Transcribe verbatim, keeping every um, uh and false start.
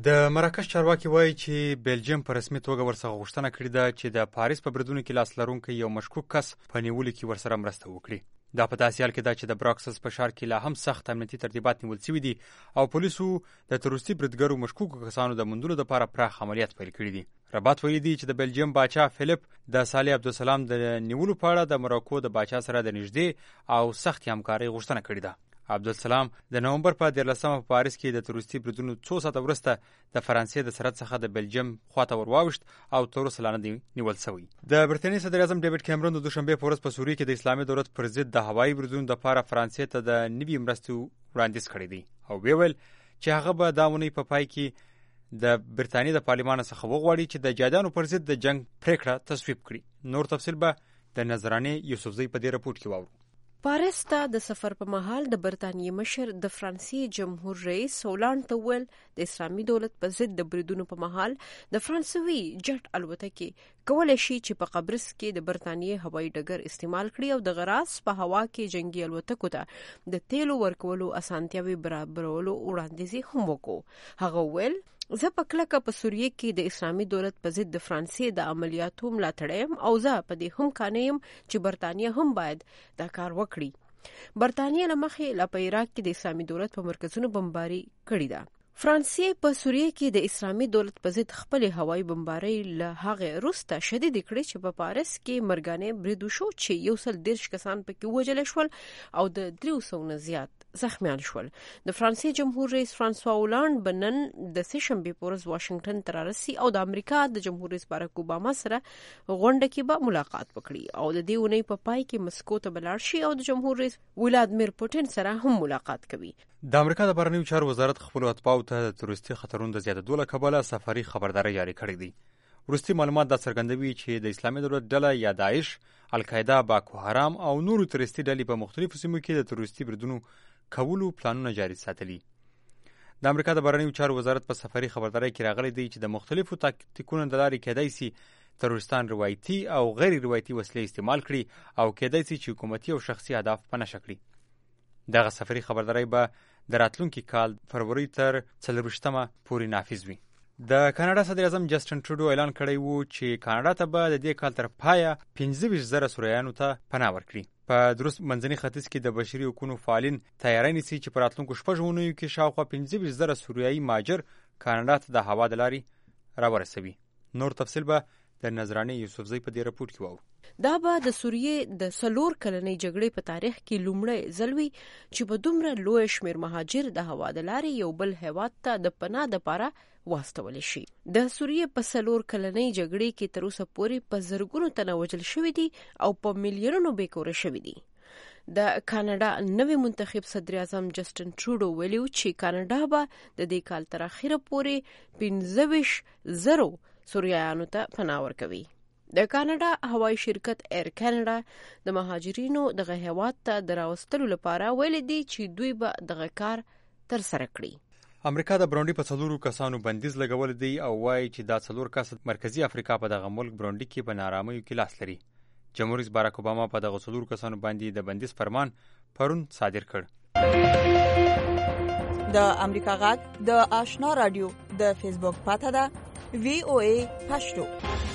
د مراکش چارواکي وایي چې بلجیم په رسمي توګه ورڅخه غوښتنه کړې ده چې د پاریس په بریدونو کې لاس لرونکی یو مشکوک کس په نیولو کې ورسره مرسته وکړي. دا په داسې حال کې ده چې د براکسس په ښار کې لا هم سخت امنیتي ترتیبات نیول شوي دي او پولیسو د تروریستي بریدګرو مشکوکو کسانو د موندلو لپاره پراخ عملیات پیل کړي دي. رباط ویلي دي چې د بلجیم باچا فلیپ د صالح عبدالسلام د نیولو په اړه د مراکو د باچا سره د نږدې او سخت همکارۍ غوښتنه کړې ده. عبدالسلام د نومبر په دیارلسمه په پاریس کې د تروریستي بریدونو څو ساعته وروسته د فرانسې د سرحد څخه د بلجیم خواته ورواوښت او تر اوسه لا نه دی نیول شوی. د برټانیې صدر اعظم ډیوډ کیمرون د دوشنبې په ورځ په سوریه کې د اسلامي دولت پر ضد د هوایي بریدونو لپاره فرانسې ته د نوي مرستو وړاندیز کړی دی او ویل چې هغه به دا اونۍ په پای کې د برټانیې د پارلمان څخه وغواړي چې د جادانو پر ضد د جنگ پریکړه تصویب کړي. نور تفصیل به د نظرانې یوسفزۍ په دې رپورټ کې واورو. پاریس ته د سفر په مهال د برطانیې مشر د فرانسې جمهور رئیس هولانډ ته ویل د اسلامي دولت په ضد د بریدونو په مهال د فرانسوي جټ الوتکې کولای شي چې په قبرص کې د برطانیې هوایي ډګر استعمال کړي او د غراس په هوا کې جنگي الوتکو ته د تیلو ورکولو اسانتیاوي برابرولو وړاندیز هم وکړو. هغه ویل زه په کلکه په سوریه کې د اسلامي دولت په ضد د فرانسې د عملیاتو ملاتړ یم او زه په دې هم قانع یم چې برطانیه هم باید دا کار وکړي. برطانیه له مخې لا په عراق کې د اسلامي دولت په مرکزونو بمباري کړې ده. فرانسې په سوریه کې د اسلامي دولت په ضد خپل هوایي بمباري له هغه وروسته شدید کړې چې په پاریس کې مرګانه برید وشو چې یو سل دیرش کسان پکې وژل شول او د درې سوو نه زیات زخمیان شول. د فرانسې جمهور رئیس فرانسوا هولانډ بنن د سه شنبې په ورځ واشنگټن ته رارسي او د امریکا د جمهور رئیس باراک اوباما سره غونډه کې به ملاقات وکړي او د دې اونۍ په پای کې مسکو ته بلاړ شي او د جمهور رئیس ولادیمیر پوتین سره هم ملاقات کوي. د امریکا د بهرنیو چارو وزارت خپل اتباعو ته د تروریستي خطرونو د زیاتېدو له کبله سفري خبرداری جاری کړی دی. وروستي معلومات دا څرګندوي چې د اسلامي دولت ډله یا داعش، القاعده، باکو حرام او نورو تروریستي ډلې په مختلفو سیمو کې د تروریستي بریدونو کولو پلانونه جاري ساتلي. د امریکا د بهرنیو چارو وزارت په سفري خبرداری کې راغلی دی چې د مختلفو تاکتیکونو د لارې کېدای شي تروریستان روایتي او غیر روایتي وسلې استعمال کړي او کېدای شي چې حکومتي او شخصي اهداف په نښه کړي. دغه سفري خبرداری به د راتلونکي کال فروری تر څلرویشتمه پورې نافذ وي. د کاناډا صدر اعظم جسټن ټروډو اعلان کړی وو چې کاناډا ته به د دې کال تر پایه پنځه ویشت زره سوریانو ته پناه ورکړي. په دروست منځني ختیځ کې د بشري حقوقو فعالین تیاری نیسي چې په راتلونکو شپږو اونیو کې شاوخوا پنځه ویشت زره سوریایي مهاجر کاناډا ته د هوا د لارې راورسوي. نور تفصیل به د نظرانې یوسفزۍ په دې رپورټ کې واورو. دا به د سوریې د څلور کلنۍ جګړې په تاریخ کې لومړی ځل وي چې په دومره لوی شمېر مهاجر د هوا د لارې یو بل هیواد ته د پناه دپاره واستولی شي. د سوریې په څلور کلنۍ جګړې کې تر اوسه پورې په زرګونو تنه وژل شوي دي او په میلیونونو بېکوره شوي دي. د کاناډا نوی منتخب صدر اعظم جسټن ټروډو ویلي چې کاناډا به د دې کال تر اخره پورې پنځه ویشت زرو سوریایانو ته پناه ورکوي. د کاناډا هوایي شرکت ایر کاناډا د مهاجرینو دغه هیواد ته د راوستلو لپاره ویلي دی چې دوی به دغه کار ترسره کړي. امریکا د برونډي په څلورو کسانو بندیز لګول دی او وایي چې دا څلور کس مرکزی افریقا په دغه ملک برونډي کې په نارامیو کې لاس لري. جمهور رئیس باراک اوباما په دغه څلورو کسانو باندې د بندیز فرمان پرون صادر کړ. د امریکا غږ د آشنا رادیو د فیسبوک پاڼه ده وی او ای پښتو.